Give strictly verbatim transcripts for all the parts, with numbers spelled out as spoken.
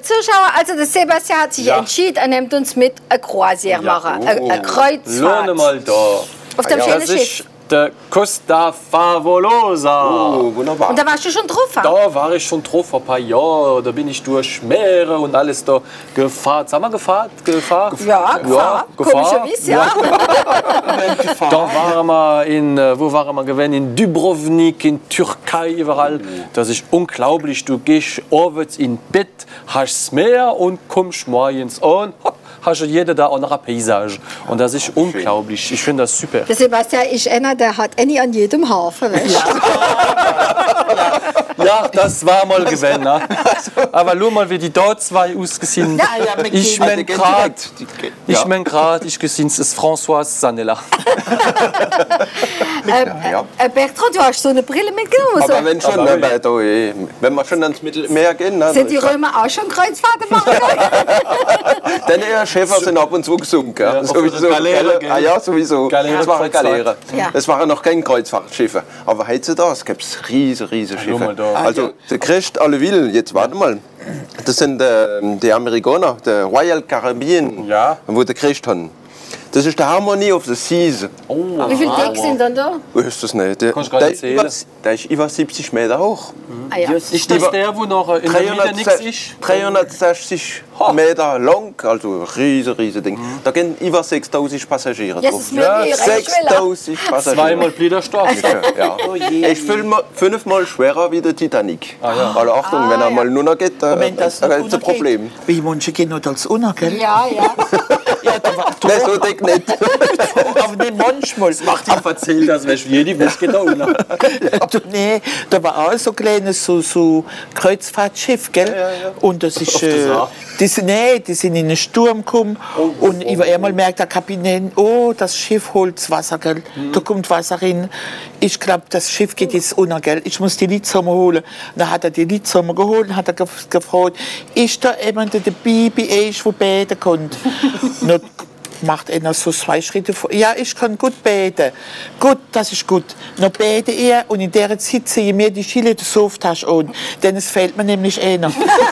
Zuschauer, also der Sebastian hat sich Ja. entschieden, er nimmt uns mit ein Croisière machen, oh. eine, eine Kreuzfahrt. Lohne mal da. Auf dem Ja, schönen das Schiff. ist der Costa Favolosa. Oh, wunderbar. Und da warst du schon drauf? ha? Da war ich schon drauf vor ein paar Jahren. Da bin ich durch Meere und alles da gefahren. Sag mal, gefahren? Gefahren? Ja, Gefahr. Komischerweise, ja. Da waren wir in, äh, wo waren wir gewesen? In Dubrovnik, in Türkei, überall. Das ist unglaublich. Du gehst abends in Bett, hast das Meer und kommst morgens an. Hopp, hast du jeder da auch noch ein Paysage. Und das ist unglaublich. Ich finde das super. Der Sebastian ist einer, der hat eine an jedem Hafen. Weißt? Ja, das war mal gewesen. Ne? Aber nur mal, wie die dort zwei ausgesehen. Ja, ja, mit Ich die- mein die gehen grad, direkt. Die gehen- ich ja. mein grad, ich gesehen, es ist François Sanella. Äh, Ja. äh, Bertrand, du hast so eine Brille mitgenommen. Aber So. wenn schon, Aber ne, oui. bei da, eh, wenn wir schon ans Mittelmeer gehen, ne, Sind die dann- Römer auch schon Kreuzfahrten machen? Denn eher Schäfer sind ab und zu gesunken. Ja. Ja, auf Sowieso. der Galeere, gell? Ah, ja, sowieso. Galeere, Das waren Kreuzfahrt. Galeere. Ja. Das waren noch keine Kreuzfahrtschiffe. Aber heutzutage gibt es riesige, riesige schau mal Schiffe. da. Also, der Christ alle will, jetzt warte mal. Das sind äh, die Amerikaner, der Royal Caribbean, Ja. wo der Christ haben. Das ist der Harmony of the Seas. Oh, Wie viele Decks sind dann da? Ist das nicht? Der, Kannst du gar der, nicht ist über, zählen. der ist über siebzig Meter hoch. Ah, ja. Ist das der, wo noch in der Mitte nichts ist? dreihundertsechzig Meter lang, also riese, riese Ding. Da gehen über sechstausend Passagiere Jetzt drauf. ist mir ja, sechstausend Passagiere. Zweimal Bliederstoff. Ja. Ich fühle mal fünfmal schwerer wie der Titanic. Ah, ja. Also Achtung, wenn er mal nur noch geht, da, Wenn das da noch gibt es ein Problem. Wie manche gehen noch als Unter, gell? Ja, ja. Ja, da war, Nein, so dick nicht. aber nicht manchmal. Macht ihm erzählt, das wäre jede Welt geht da unten. Du, nee, da war auch so ein kleines so, so Kreuzfahrtschiff, gell? Und das ist, äh, auch. die, sind, nee, die sind in einen Sturm gekommen und über einmal merkt der Kapitän, oh, das Schiff holt das Wasser, gell? Da kommt Wasser rein. Ich glaube, das Schiff geht jetzt unter, gell? Ich muss die Lidsommer holen. Dann hat er die Lidsommer geholt und hat er gef- gefragt, ist da jemand dabei bei euch, der beten kann? Dann macht einer so zwei Schritte vor. Ja, ich kann gut beten. Gut, das ist gut. Dann bete er und in der Zeit ziehe ich mir die Schille der Softtasche an. Denn es fehlt mir nämlich einer.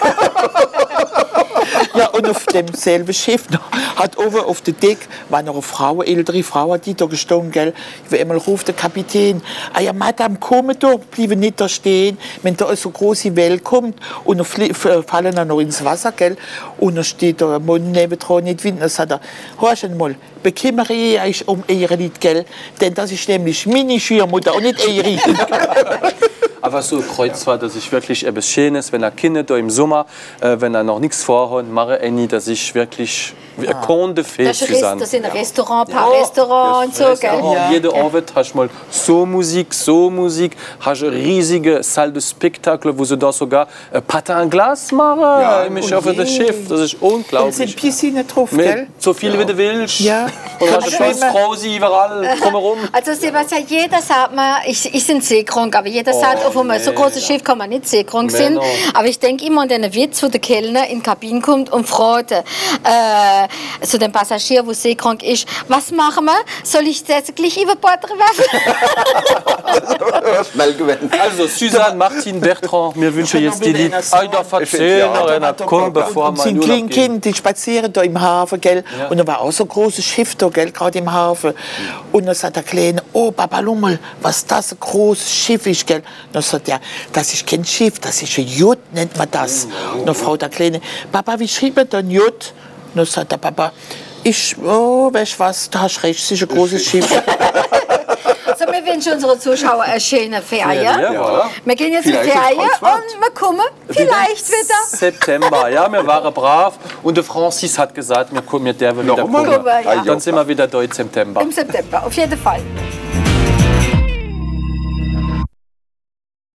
Ja, und auf demselben Schiff noch, hat oben auf dem Deck war noch eine Frau, eine ältere Frau, die da gestanden, gell. Wie einmal ruft der Kapitän, ah ja, Madame, kommen da, bleiben nicht da stehen. Wenn da so große Welle kommt und dann flie- f- fallen dann noch ins Wasser, gell. Und dann steht da ein Mann nebendran, nicht Wind, dann sagt er, hörst du mal, bekümmere ich euch um eure nicht, gell. Denn das ist nämlich meine Schwiegermutter und nicht eure. Aber so eine Kreuzfahrt, das ist wirklich etwas Schönes, wenn er Kinder da im Sommer, äh, wenn er noch nichts vorhat, mache ich nie, dass ich wirklich ein Kunde fehlt Das, ist zu Rest, sein. das sind ein Restaurant, ein paar Restaurants und so, gell? Ja. Jede Abend hast du mal so Musik, so Musik, hast eine riesige Salle de Spektakel, wo sie da sogar ein Patin à glace machen, ja, ich auf das Schiff, das ist Und unglaublich. sind Piscine drauf, gell? Mit so viel wie du willst. Ja. Und hast du Kann schönes Frausi überall drumherum. Also Sebastian, jeder sagt mir, ich, ich bin seekrank, aber jeder sagt, auf einem so großen Schiff kann man nicht seekrank sein. Männer. Aber ich denke immer an den Witz, wo der Kellner in die Kabine kommt und fragt äh, zu dem Passagier, der seekrank ist, was machen wir? Soll ich das gleich über Bord werfen? Schnell gewinnen. Also Suzanne, Martin, Bertrand, wir wünschen jetzt die Lied. Ein darf erzählen, einer kommt, bevor Und man sind nur kleine Kinder, die spazieren da im Hafen, gell? Und da war auch so ein großes Schiff da, gell, gerade im Hafen. Und dann sagt der Kleine, oh, Papa Lummel, was das ein großes Schiff ist, gell? Dann sagt er, das ist kein Schiff, das ist ein Jod, nennt man das. Und dann fragt der Kleine, Papa, wie schreibt man denn Jod? Und dann sagt der Papa, ich, oh, weißt du was, da hast recht, es ist ein großes Schiff. So, wir wünschen unseren Zuschauern eine schöne Ferien. Ja, voilà. Wir gehen jetzt in Vielleicht Ferien eine Kreuzfahrt. und wir kommen vielleicht wieder. September, ja, wir waren brav. Und der Francis hat gesagt, wir kommen, wir dürfen wieder Nochmal? kommen. Ja. Dann sind wir wieder da im September. Im September, auf jeden Fall.